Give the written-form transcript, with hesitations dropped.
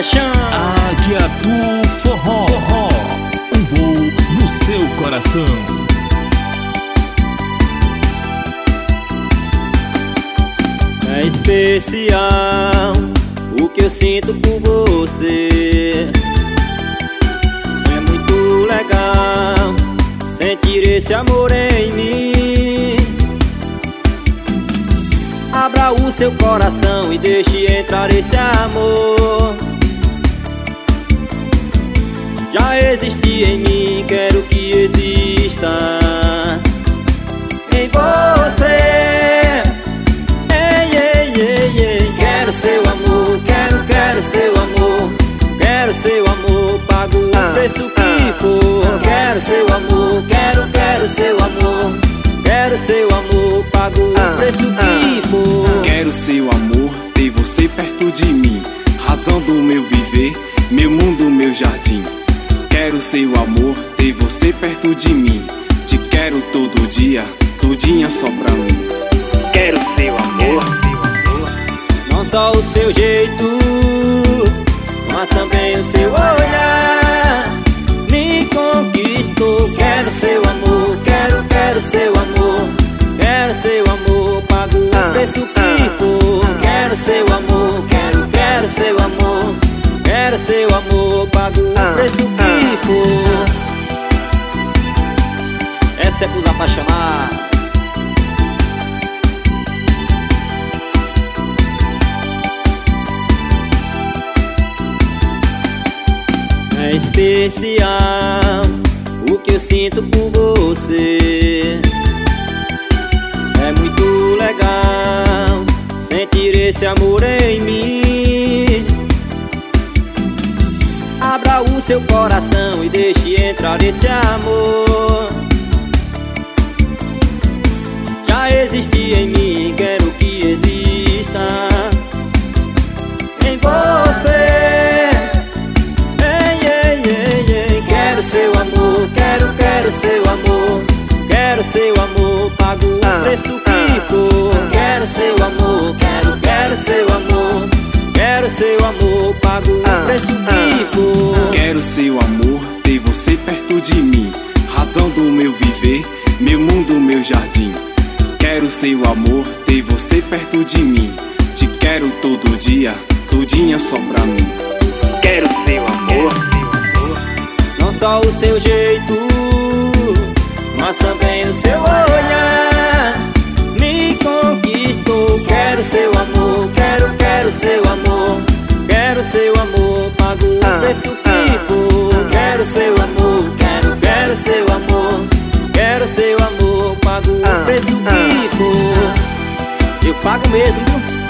paixão. Águia do Forró, um voo no seu coração. É especial o que eu sinto por você. É muito legal sentir esse amor em mim. Abra o seu coração e deixe entrar esse amor. Já existe em mim, quero que exista em você. Quero seu amor, quero seu amor. Quero seu amor, pago o preço que for. Quero seu amor, quero seu amor. Quero seu amor, pago o preço que for. Quero seu amor, ter você perto de mim, razão do meu viver, meu mundo, meu jardim. Quero seu amor, ter você perto de mim, te quero todo dia, todinha só pra mim. Quero seu amor. Não só o seu jeito, mas também o seu olhar me conquistou. Quero seu amor, quero seu amor. Quero seu amor, pago o preço que for. Quero seu amor, quero seu amor. Quero seu amor, pago o preço que for. Essa é pros apaixonados. É especial o que eu sinto por você. É muito legal sentir esse amor em mim. Abra o seu coração e deixe entrar esse amor. Já existe em mim, quero que exista em você. Quero seu amor, quero seu amor. Quero seu amor, pago o preço que for. Quero seu amor, quero seu amor. Quero seu amor, pago o preço que for. Quero seu amor, ter você perto de mim, razão do meu viver, meu mundo, meu jardim. Quero seu amor, ter você perto de mim, te quero todo dia, todinha só pra mim. Quero seu amor. Não só o seu jeito, mas também o seu olhar me conquistou. Quero seu amor, quero seu amor. Quero seu amor, pago o preço que for. Quero seu amor, quero seu amor. Quero seu amor, pago o preço que for. Eu pago mesmo, viu?